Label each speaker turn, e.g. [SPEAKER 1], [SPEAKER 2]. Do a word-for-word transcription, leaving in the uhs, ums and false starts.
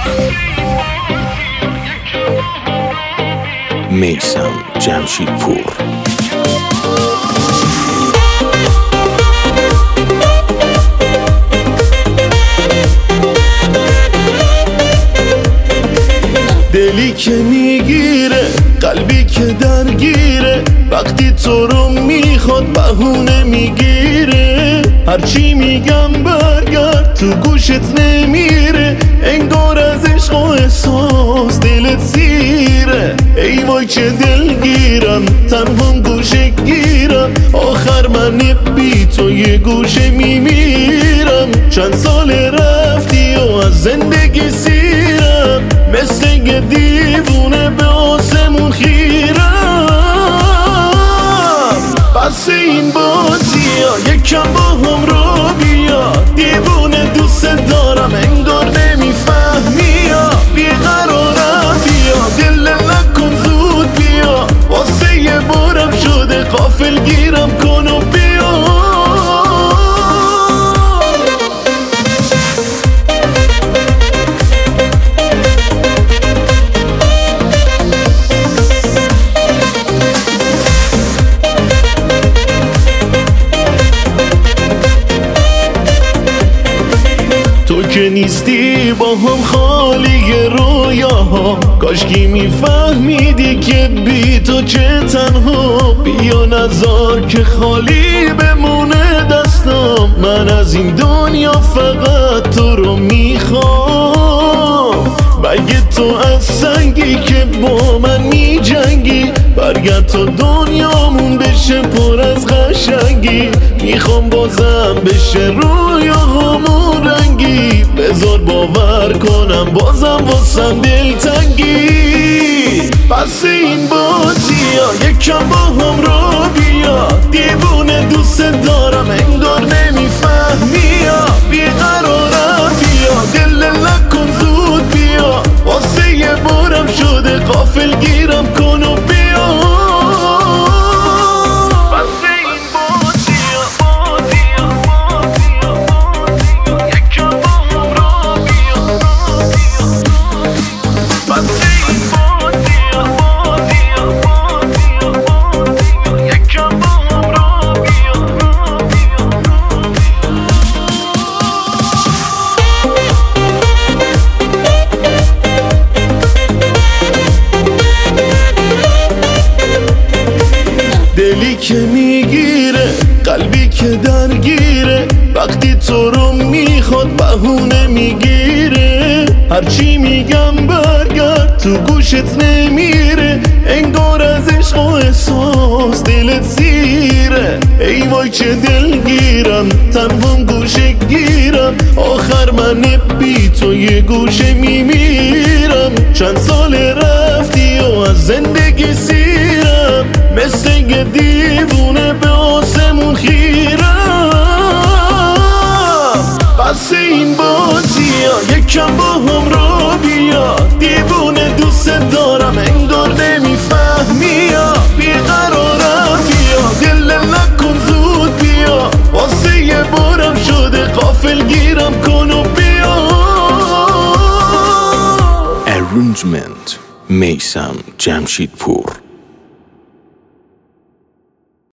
[SPEAKER 1] میثم جمشیدپور.
[SPEAKER 2] دلی که میگیره، قلبی که درگیره، وقتی تو رو میخواد بهونه میگیره. هرچی میگم برگرد تو گوشت نمیره، انگار از عشق و احساس دلت سیره. ای وای چه دلگیرم، تنها گوشه گیرم، آخر من بی تو یه گوشه میمیرم. چند سال رفتی و از زندگی سیرم، مثل یه دیوونه به آسمون خیرم. پس این بازی ها یکم با هم رو بیا، دیوونه دوست دارم انگار نمیفهمی یا بیقرارم. بیا دل نکن زود بیا، واسه یه بارم شده غافل گیرم کن و بیا. تو که نیستی با هم خالی رویاها، کاشکی میفهمیدی که بی تو چه تنها. بیا نذار که خالی بمونه دستم، من از این دنیا فقط تو رو میخوام. مگه تو از سنگی که با من میجنگی، برگرد تا دنیامون بشه پر از قشنگی. میخوام بازم بشه رویاهامون رنگی، بذار باور کنم بازم واسم دلتنگی. پس این بازی ها یکم با هم رو بیا، دیوونه دوست دارم انگار نمیفهمی یا بیقرارم. بیا دل نکن زود بیا، واسه یه بارم شده غافل گیرم کن و بیا. دلی که میگیره، قلبی که درگیره، وقتی تو رو میخواد بهونه میگیره. هرچی میگم برگرد تو گوشت نمیره، انگار از عشق و احساس دلت سیره. ای وای چه دلگیرم، تنها گوشه گیرم، آخر من بی تو یه گوشه میمیرم. چند سال رفتی و از زندگی سیرم، مثل یه دیوونه به آسمون خیرم. پس این بازی ها یکم با هم رو بیا، دیوونه دوست دارم انگار نمیفهمی یا بیقرارم. بیا دل نکن زود بیا، واسه یه بارم شده غافل گیرم کن و بیا.
[SPEAKER 1] Arrangement میثم جمشیدپور.